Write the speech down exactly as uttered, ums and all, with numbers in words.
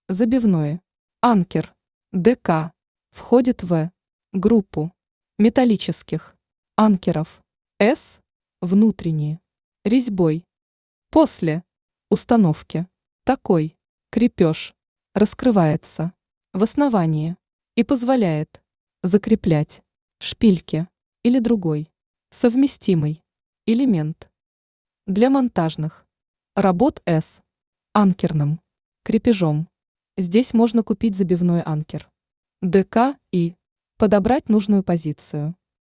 Забивной анкер ДК входит в группу металлических анкеров С внутренние резьбой. После установки такой крепеж раскрывается в основании и позволяет закреплять шпильки или другой совместимый элемент для монтажных работ с анкерным крепежом. Здесь можно купить забивной анкер ДК и подобрать нужную позицию.